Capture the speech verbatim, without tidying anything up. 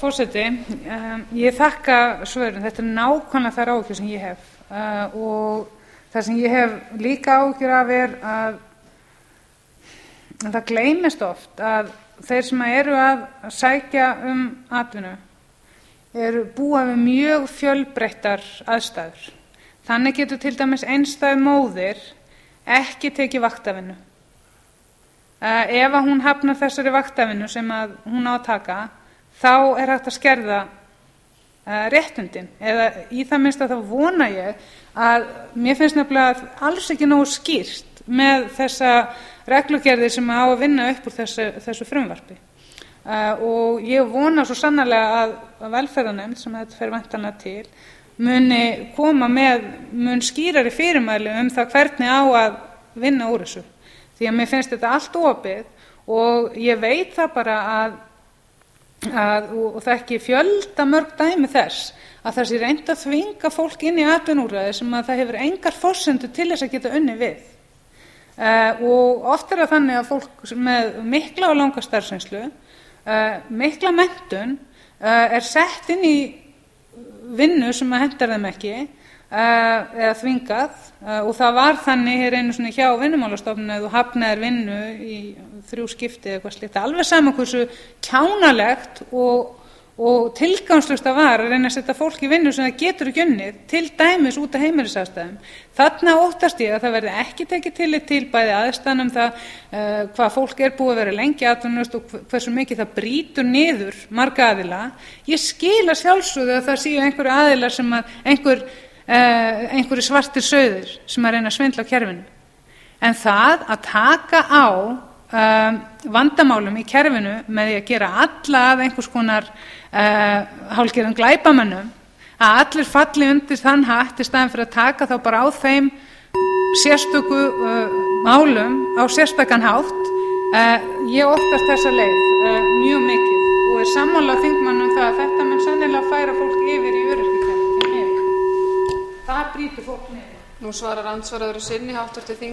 forseti. Um, ég þakka svörin. Þetta er nákvæmlega þær áhyggjur sem ég hef uh, og það sem ég hef líka áhyggjur af er að það gleymist oft að þeir sem eru að sækja um atvinnu eru búa við mjög fjölbreyttar aðstæður. Þannig getur til dæmis einstæð móðir ekki tekið vaktavinnu. Uh, ef að hún hafnar þessari vaktavinnu sem að hún á að taka, þá er hægt að skerða uh, réttundin. Eða í það minnsta þá vona ég að mér finnst nefnilega alls ekki nógu skýrt með þessa reglugerðir sem á að vinna upp úr þessu, þessu frumvarpi. Uh, og ég vona svo sannarlega að, að velferðarnefnd sem þetta fer væntanlega til muni koma með mun skýrari fyrirmæli um það hvernig á að vinna úr þessu. Því að mér finnst þetta allt opið og ég veit það bara að, að og, og þekki fjölda mörg dæmi þess að það sé reynt að þvinga fólk inn í atvinnuúrræði sem að það hefur engar forsendur til þess að geta unnið við. Uh, og oft er það þannig að fólk með mikla og langa starfsreynslu, uh, mikla menntun, uh, er sett inn í vinnu sem að hentar þeim ekki uh, eða þvingað uh, og það var þannig hér einu svona hjá Vinnumálastofnun að þú hafnaðir vinnu í þrjú skipti eða eitthvað slíkt, alveg saman hversu kjánalegt og, og tilgangslaust það var að reyna að setja fólk í vinnu sem það getur ekki unnið, til dæmis út af heimilisaðstæðum. Þarna óttast ég að það verði ekki tekið tillit til bæði aðstæðan um það uh, hvað fólk er búið að vera lengi atvinnulaust og hversu mikið það brýtur niður marga aðila. Ég skil að sjálfsögðu að það séu einhverju aðilar sem að einhver, uh, einhverju svartir sauðir sem að reyna að svindla á kerfinu. En það að taka á um, vandamálum í kerfinu með því að gera alla að einhvers konar uh, hálfgerðum glæpamönnum, að allir falli undir þann hatt í staðinn fyrir að taka þá bara á þeim sérstöku uh, málum á sérstakan hátt. Uh, ég óttast þessa leið uh, mjög mikið og er sammála þingmannum það að þetta mun sennilega færa fólk yfir í öryrkjakerfið. Það brýtur fólk niður. Nú svarar andsvaraður sinni háttvirtur þingmaður